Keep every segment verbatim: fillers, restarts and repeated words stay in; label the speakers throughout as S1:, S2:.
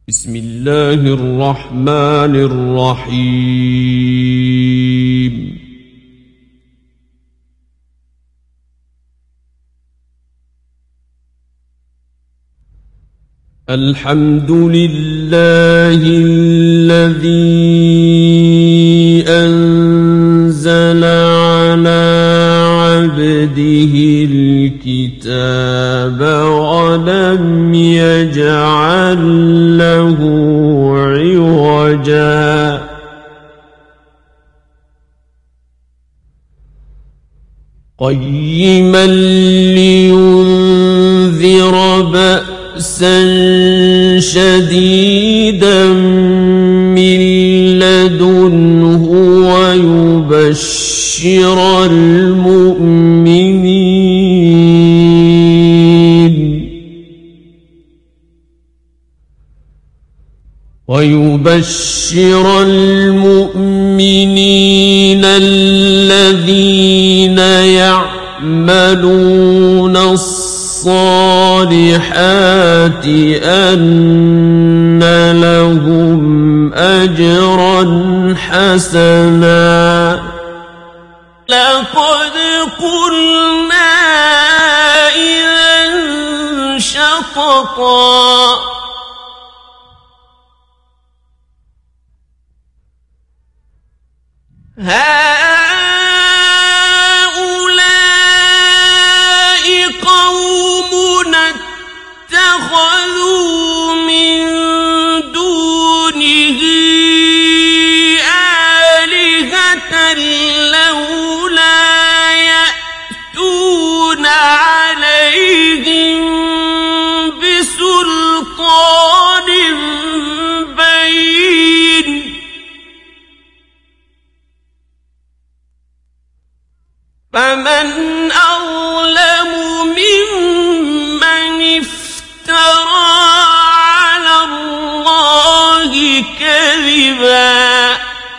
S1: بسم الله الرحمن الرحيم. الحمد لله الذي أنزل على عبده الكتاب ولم يجعل له عوجا قيما لينذر بأسا شديدا من لدنه ويبشر المؤمنين ويبشر المؤمنين الذين يعملون الصالحات أن لهم أجرا حسنا. لقد قلنا إذا شططا هؤلاء قومنا اتخذوا من دونه آلهة لولا يأتون عليهم بسلطان بين فمن أظلم ممن افترى على الله كذبا.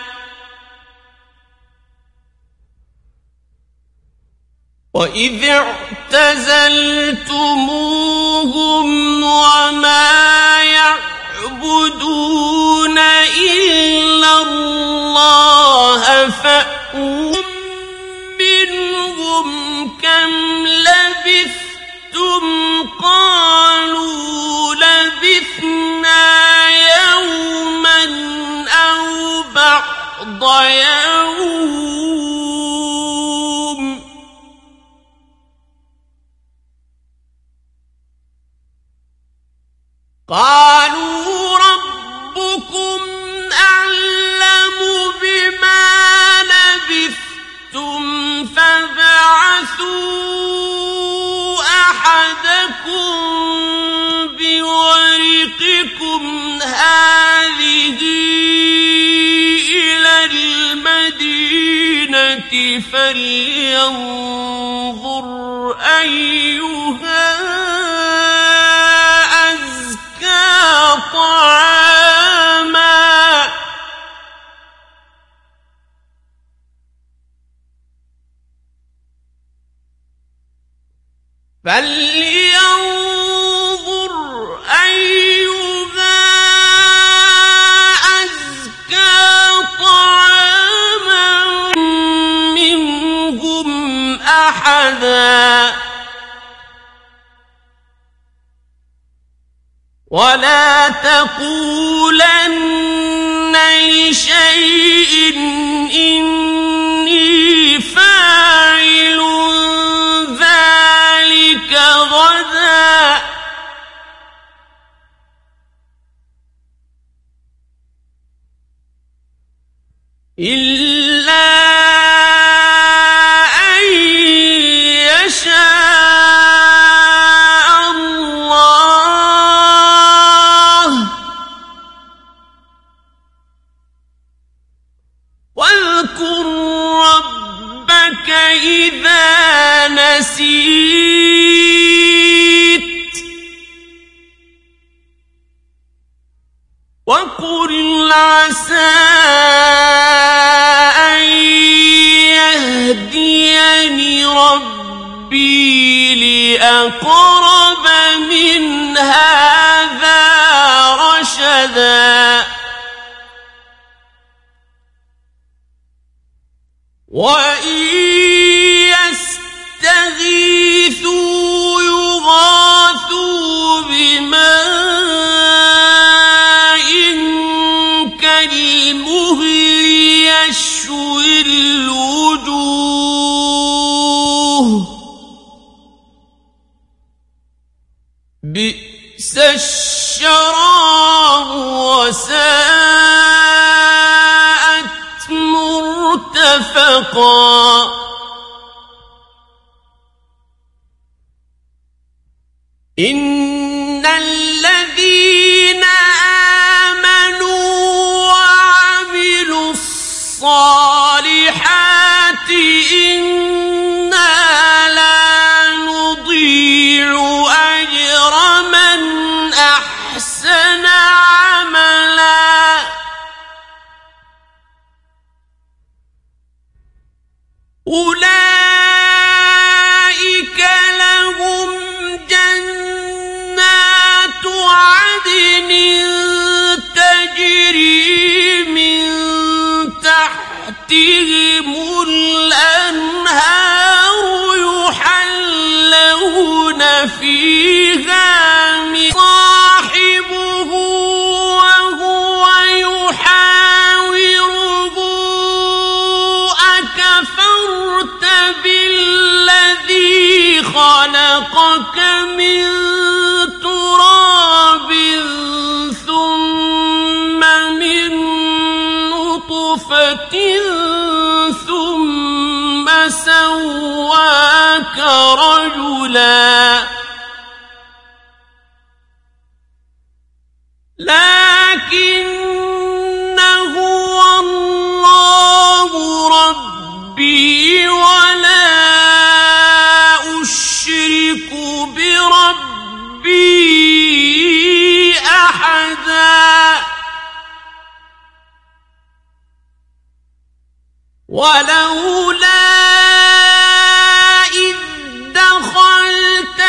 S1: وإذ اعتزلتموهم وما يعبدون إلا الله فأووا منهم كم لبثتم قالوا لبثنا يوما أو بعض يوم قالوا ربكم أعلم بما لبثتم فابعثوا أحدكم بورقكم هذه إلى المدينة فلينظر أيها أزكى طعاما فلينظر أيها أزكى طعاما منهم أحدا ولا تقولن لشيء إني فاعل ذلك غدا إلا أن يشاء الله واذكر ربك إذا نسيت وقل عسى أن يهديني ربي لأقرب من هذا رشدا. وإن يستغيثوا يغاثوا بماء كالمهل يشوي الوجوه بئس الشراب وساءت مرتفقا إن الذين آمنوا وعملوا الصالحات إنا لا نضيع أجر من أحسن عملا أولئك لهم جنات عدن تجري من تحتهم الأنهار يحلون فيها من صاحبه وهو يحاوره أكفرت بالذي خلقك من تراب ثم من نطفة ثم سواك رجلا لكن هو الله ربي ولا أشرك بربي أحدا ولولا إذ دخلت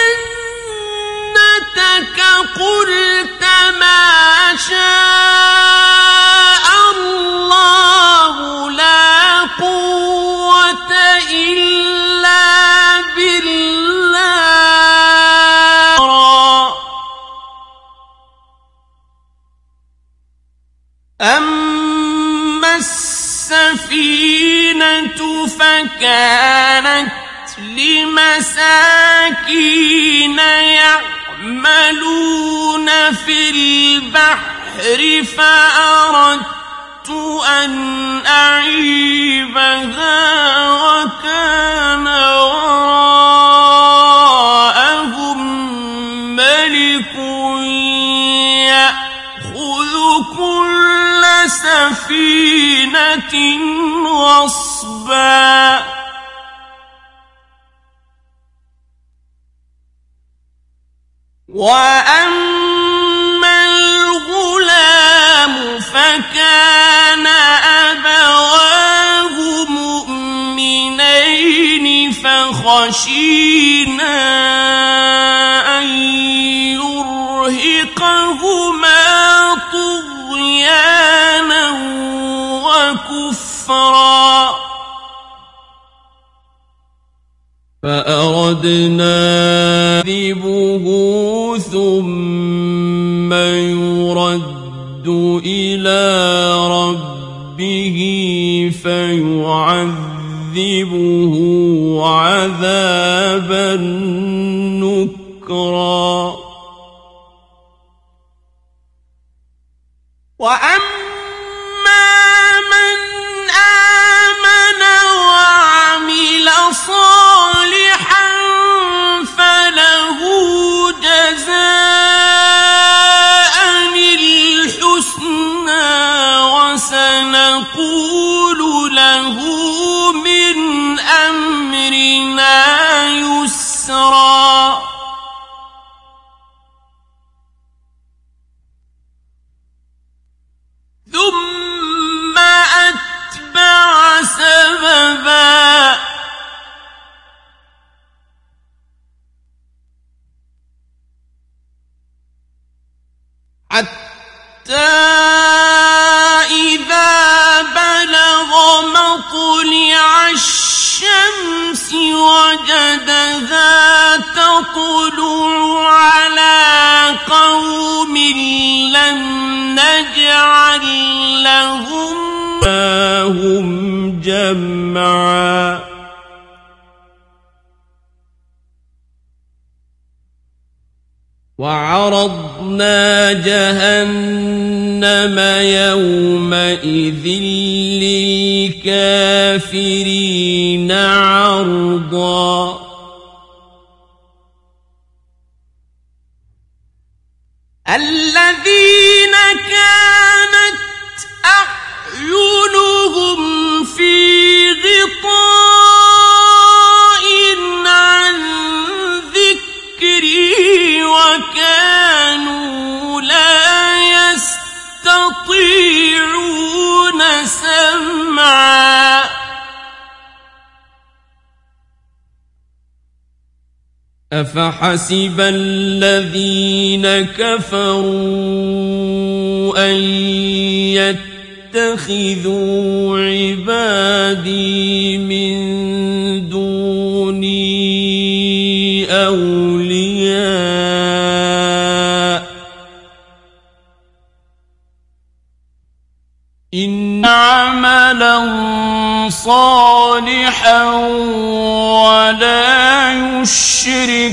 S1: جنتك قلت ما شاء الله لا قوة إلا بالله أما السفينة فكانت لمساكين يعملون في البحر فأردت أن أعيبها وكان وراءهم ملك يأخذ كل سفينة غصبا وأما الغلام فكان أبواه مؤمنين فخشينا أن يرهقهما طغيانا وكفرا فأردنا نذبه ثم يرد إلى ربه فيعذبه عذابا نكرا وأما من آمن وعمل صالحا فله جزاء الحسنى وسنقول له من أمرنا يسرا ثم أتبع سببا حتى إذا بلغ مطلع الشمس وجدها تطلع على قوم لم نجعل لهم هم جمعا وعرضنا جهنم يومئذ للكافرين عرضا الذين كانت أعينهم في غطاء عن ذكري وكانوا لا يستطيعون سمعا أفحسب الذين كفروا أن يتخذوا عبادي من دوني أولياء إن عملا صالحا ولا يشرك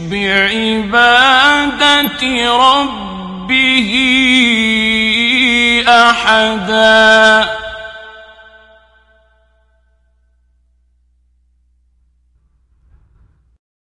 S1: بعبادة ربه أحدا